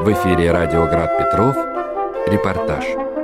В эфире радио Град Петров. Репортаж.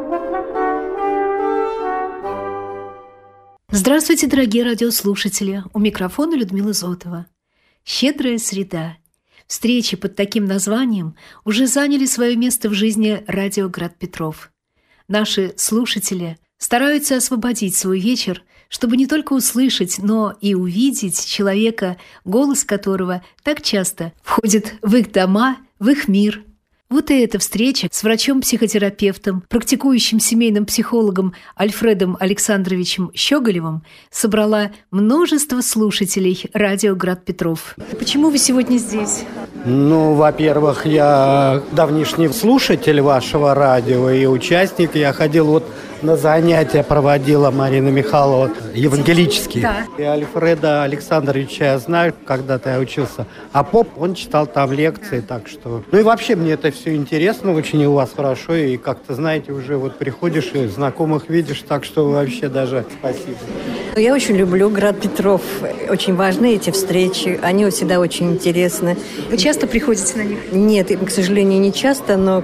Здравствуйте, дорогие радиослушатели. У микрофона Людмила Зотова. Щедрая среда. Встречи под таким названием уже заняли свое место в жизни радио Град Петров. Наши слушатели стараются освободить свой вечер, чтобы не только услышать, но и увидеть человека, голос которого так часто входит в их дома, в их мир. Вот и эта встреча с врачом-психотерапевтом, практикующим семейным психологом Альфредом Александровичем Щеголевым собрала множество слушателей радио Град Петров. Почему вы сегодня здесь? Во-первых, я давнишний слушатель вашего радио и участник. Я ходил на занятия, проводила Марина Михайлова, евангелические. Да. И Альфреда Александровича я знаю, когда-то я учился. А поп, он читал там лекции, так что... и вообще мне это все интересно, очень у вас хорошо. И как-то, знаете, уже приходишь и знакомых видишь, так что вообще даже спасибо. Я очень люблю Град Петров. Очень важны эти встречи. Они всегда очень интересны. Вы часто приходите на них? Нет, к сожалению, не часто, но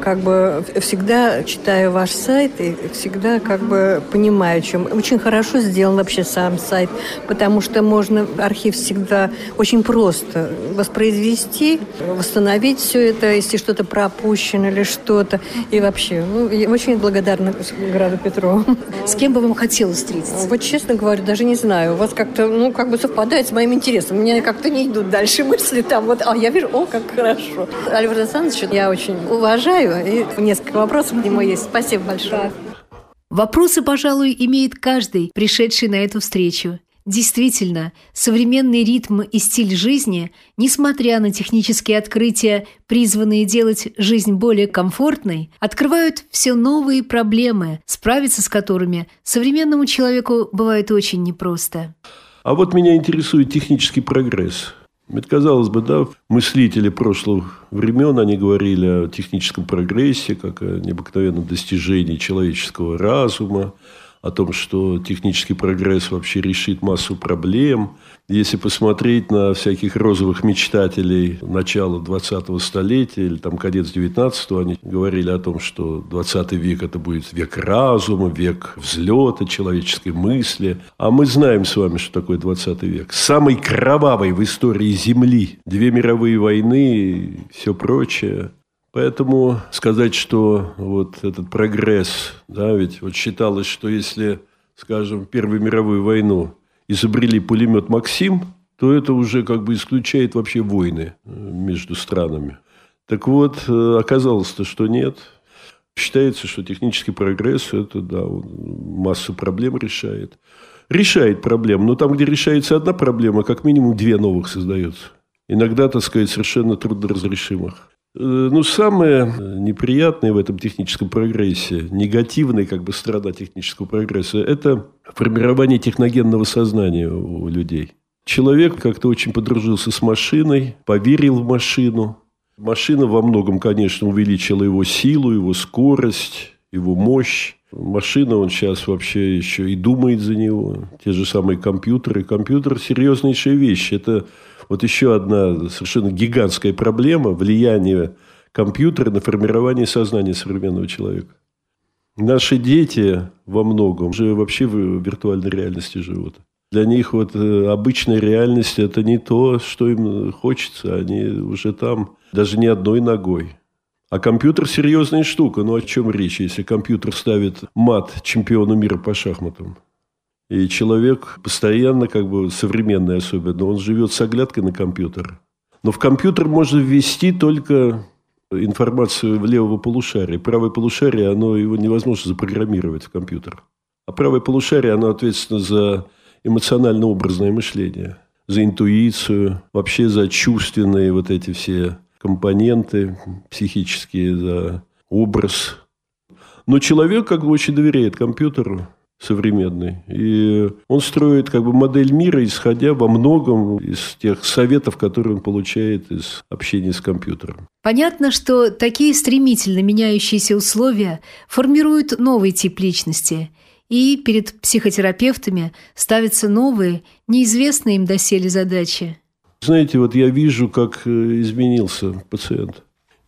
всегда читаю ваш сайт и всегда понимаю, о чем. Очень хорошо сделан вообще сам сайт, потому что можно архив всегда очень просто воспроизвести, восстановить все это, если что-то пропущено или что-то. И вообще, я очень благодарна Граду Петрову. С кем бы вам хотелось встретиться? Честно говоря, даже не знаю. У вас как-то, совпадает с моим интересом. У меня как-то не идут дальше мысли там. Я вижу, как хорошо. Альфред Александрович я очень уважаю. И несколько вопросов к нему есть. Спасибо большое. Вопросы, пожалуй, имеет каждый, пришедший на эту встречу. Действительно, современный ритм и стиль жизни, несмотря на технические открытия, призванные делать жизнь более комфортной, открывают все новые проблемы, справиться с которыми современному человеку бывает очень непросто. А меня интересует технический прогресс. Ведь, казалось бы, мыслители прошлых времен, они говорили о техническом прогрессе, как о необыкновенном достижении человеческого разума, о том, что технический прогресс вообще решит массу проблем. Если посмотреть на всяких розовых мечтателей начала 20-го столетия или конец 19-го, они говорили о том, что 20 век – это будет век разума, век взлета человеческой мысли. А мы знаем с вами, что такое 20 век. Самый кровавый в истории Земли. 2 мировые войны и все прочее. Поэтому сказать, что этот прогресс, ведь считалось, что если, скажем, в Первую мировую войну изобрели пулемет «Максим», то это уже исключает вообще войны между странами. Так оказалось-то, что нет. Считается, что технический прогресс – это, массу проблем решает. Решает проблем, но там, где решается одна проблема, как минимум 2 новых создается. Иногда, совершенно трудноразрешимых. Самое неприятное в этом техническом прогрессе, негативная сторона технического прогресса, это формирование техногенного сознания у людей. Человек как-то очень подружился с машиной, поверил в машину. Машина во многом, конечно, увеличила его силу, его скорость, его мощь. Машина, он сейчас вообще еще и думает за него. Те же самые компьютеры. Компьютер – серьезнейшая вещь. Это еще одна совершенно гигантская проблема – влияние компьютера на формирование сознания современного человека. Наши дети во многом же вообще в виртуальной реальности живут. Для них обычная реальность – это не то, что им хочется. Они уже там даже не одной ногой. А компьютер – серьезная штука. О чем речь, если компьютер ставит мат чемпиону мира по шахматам? И человек постоянно, современный особенно, он живет с оглядкой на компьютер. Но в компьютер можно ввести только информацию в левого полушария. Правое полушарие, его невозможно запрограммировать в компьютер. А правое полушарие, оно ответственно за эмоционально-образное мышление, за интуицию, вообще за чувственные эти все компоненты психические, за образ. Но человек очень доверяет компьютеру современный. И он строит модель мира, исходя во многом из тех советов, которые он получает из общения с компьютером. Понятно, что такие стремительно меняющиеся условия формируют новый тип личности, и перед психотерапевтами ставятся новые, неизвестные им доселе задачи. Знаете, я вижу, как изменился пациент.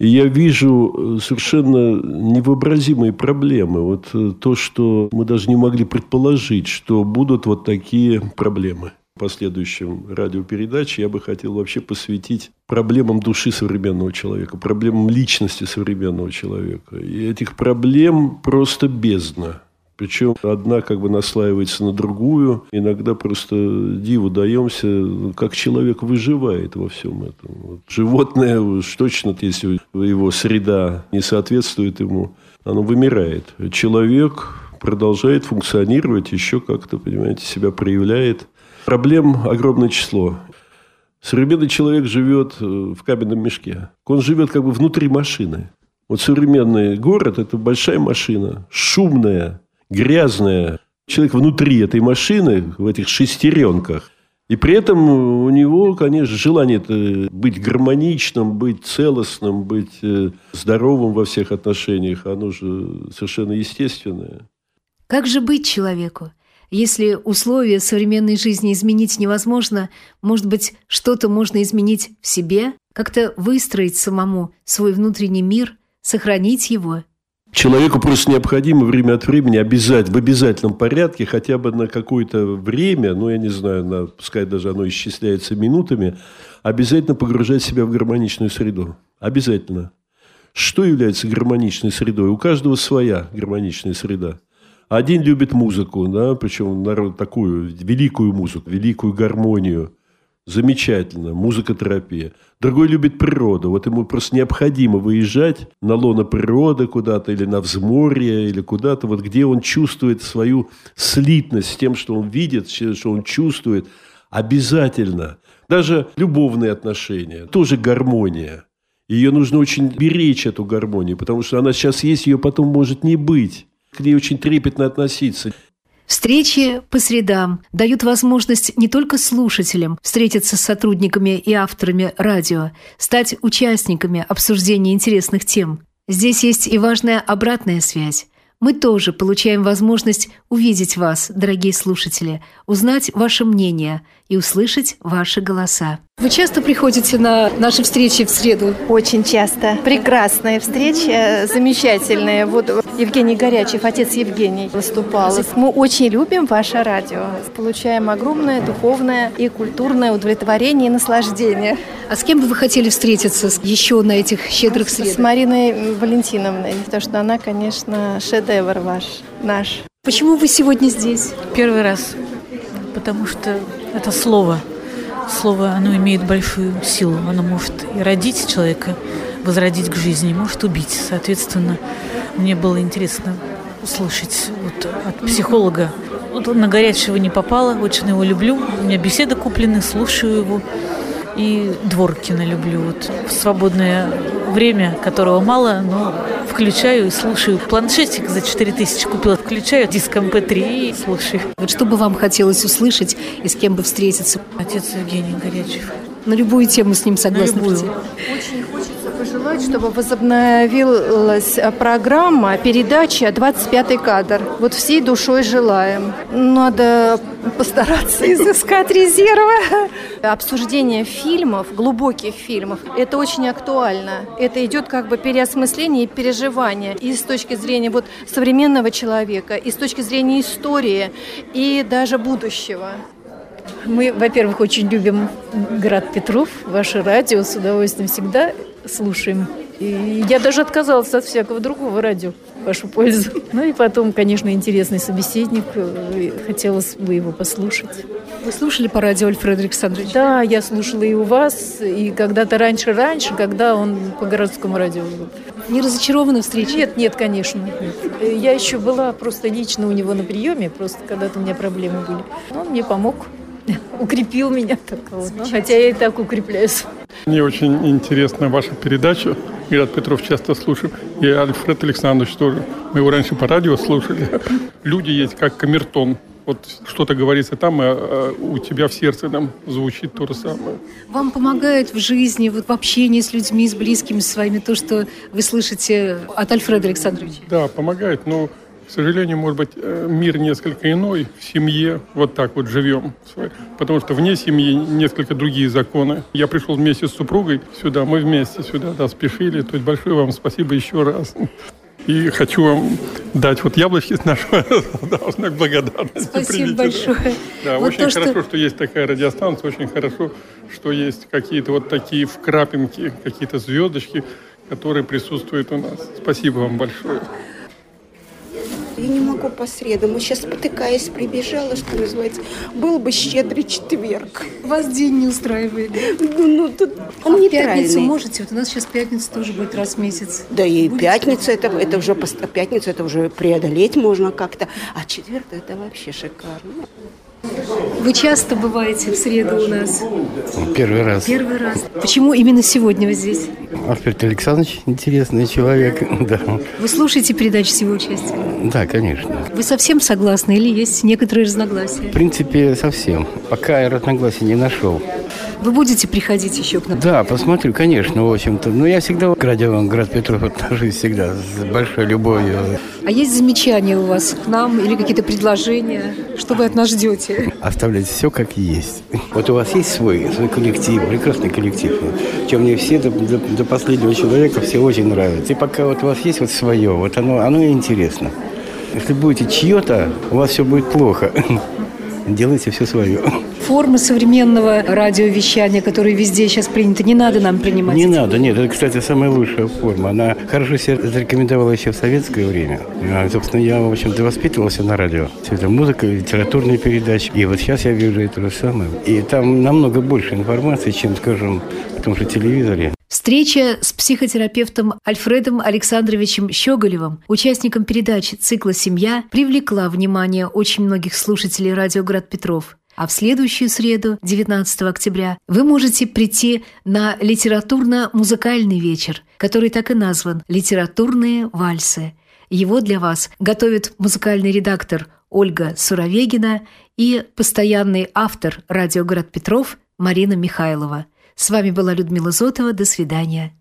И я вижу совершенно невообразимые проблемы. Вот то, что мы даже не могли предположить, что будут вот такие проблемы. В последующем радиопередаче я бы хотел вообще посвятить проблемам души современного человека, проблемам личности современного человека. И этих проблем просто бездна. Причем одна как бы наслаивается на другую. Иногда просто диву даемся, как человек выживает во всем этом. Вот животное уж точно, если его среда не соответствует ему, оно вымирает. Человек продолжает функционировать, еще как-то, понимаете, себя проявляет. Проблем огромное число. Современный человек живет в каменном мешке. Он живет как бы внутри машины. Вот современный город – это большая машина, шумная, грязная. Человек внутри этой машины, в этих шестеренках. И при этом у него, конечно, желание быть гармоничным, быть целостным, быть здоровым во всех отношениях. Оно же совершенно естественное. Как же быть человеку? Если условия современной жизни изменить невозможно, может быть, что-то можно изменить в себе, как-то выстроить самому свой внутренний мир, сохранить его? Человеку просто необходимо время от времени в обязательном порядке, хотя бы на какое-то время, я не знаю, пускай даже оно исчисляется минутами, обязательно погружать себя в гармоничную среду. Обязательно. Что является гармоничной средой? У каждого своя гармоничная среда. Один любит музыку, да, причем такую великую музыку, великую гармонию. Замечательно, музыкотерапия. Другой любит природу. Вот ему просто необходимо выезжать на лоно природы куда-то, или на взморье, или куда-то, вот где он чувствует свою слитность с тем, что он видит, что он чувствует. Обязательно. Даже любовные отношения, тоже гармония. Ее нужно очень беречь, эту гармонию, потому что она сейчас есть, ее потом может не быть. К ней очень трепетно относиться. Встречи по средам дают возможность не только слушателям встретиться с сотрудниками и авторами радио, стать участниками обсуждения интересных тем. Здесь есть и важная обратная связь. Мы тоже получаем возможность увидеть вас, дорогие слушатели, узнать ваше мнение и услышать ваши голоса. Вы часто приходите на наши встречи в среду? Очень часто. Прекрасная встреча, замечательная. Вот Евгений Горячев, отец Евгений, выступал. Мы очень любим ваше радио. Получаем огромное духовное и культурное удовлетворение и наслаждение. А с кем бы вы хотели встретиться еще на этих щедрых средах? С Мариной Валентиновной, потому что она, конечно, шедевр наш. Почему вы сегодня здесь? Первый раз. Потому что это слово. Слово, оно имеет большую силу. Оно может и родить человека, возродить к жизни, может убить. Соответственно, мне было интересно услышать от психолога. На Горячего не попала, очень его люблю. У меня беседы куплены, слушаю его. И Дворкина люблю. В свободное время, которого мало, но включаю и слушаю. Планшетик за 4000 купила. Включаю диск MP3 и слушаю. Вот что бы вам хотелось услышать и с кем бы встретиться? Отец Евгений Горячев. На любую тему с ним согласны? Очень хочется пожелать, чтобы возобновилась программа, передача «25-й кадр». Вот всей душой желаем. Надо постараться изыскать резервы. Обсуждение фильмов, глубоких фильмов, это очень актуально. Это идет как бы переосмысление и переживание и с точки зрения современного человека, и с точки зрения истории, и даже будущего. Мы, во-первых, очень любим Град Петров, ваше радио, с удовольствием всегда слушаем. И я даже отказалась от всякого другого радио в вашу пользу. Ну и потом, конечно, интересный собеседник, хотелось бы его послушать. Вы слушали по радио Альфреда Александровича? Да, я слушала и у вас, и когда-то раньше, когда он по городскому радио был. Не разочарованы встречей? Нет, конечно. Нет. Я еще была просто лично у него на приеме, просто когда-то у меня проблемы были. Он мне помог. Укрепил меня так вот. Хотя я и так укрепляюсь. Мне очень интересна ваша передача. Град Петров часто слушаю. И Альфред Александрович тоже. Мы его раньше по радио слушали. Люди есть как камертон. Вот что-то говорится там, а у тебя в сердце там звучит то же самое. Вам помогает в жизни, в общении с людьми, с близкими своими, то, что вы слышите от Альфреда Александровича? Да, помогает, но К сожалению, может быть, мир несколько иной. В семье вот так вот живем. Потому что вне семьи несколько другие законы. Я пришел вместе с супругой сюда, мы вместе сюда, да, спешили. То есть большое вам спасибо еще раз. И хочу вам дать вот яблочки с нашего знак благодарности. Спасибо большое. Да, вот очень хорошо, что есть такая радиостанция, очень хорошо, что есть какие-то вот такие вкрапинки, какие-то звездочки, которые присутствуют у нас. Спасибо вам большое. Я не могу по средам. Сейчас, спотыкаясь, прибежала, что называется. Был бы щедрый четверг. Вас день не устраивает? Ну, тут он в нейтральный. Пятницу можете? Вот у нас сейчас пятница тоже будет раз в месяц. Да и пятница, это уже пятницу это уже преодолеть можно как-то. А четверг это вообще шикарно. Вы часто бываете в среду у нас? Первый раз. Первый раз. Почему именно сегодня вы здесь? Альфред Александрович интересный человек, да. Вы слушаете передачи с его участием? Да, конечно. Вы совсем согласны или есть некоторые разногласия? В принципе, совсем. Пока я разногласий не нашел. Вы будете приходить еще к нам? Да, посмотрю, конечно, в общем-то. Но я всегда к радио «Град Петров» отношусь всегда с большой любовью. А есть замечания у вас к нам или какие-то предложения? Что вы от нас ждете? Оставлять все как есть. Вот у вас есть свой коллектив, прекрасный коллектив. Чем мне все до последнего человека все очень нравятся. И пока вот у вас есть вот свое, вот оно и интересно. Если будете чье-то, у вас все будет плохо. Делайте все свое. Формы современного радиовещания, которые везде сейчас приняты, не надо нам принимать? Не надо, нет. Это, кстати, самая лучшая форма. Она хорошо себя зарекомендовала еще в советское время. Собственно, я, в общем-то, воспитывался на радио. Все это музыка, литературные передачи. И вот сейчас я вижу это же самое. И там намного больше информации, чем, скажем, в том же телевизоре. Встреча с психотерапевтом Альфредом Александровичем Щеголевым, участником передачи цикла «Семья», привлекла внимание очень многих слушателей радио «Град Петров». А в следующую среду, 19 октября, вы можете прийти на литературно-музыкальный вечер, который так и назван «Литературные вальсы». Его для вас готовит музыкальный редактор Ольга Суровегина и постоянный автор радио «Град Петров» Марина Михайлова. С вами была Людмила Зотова. До свидания.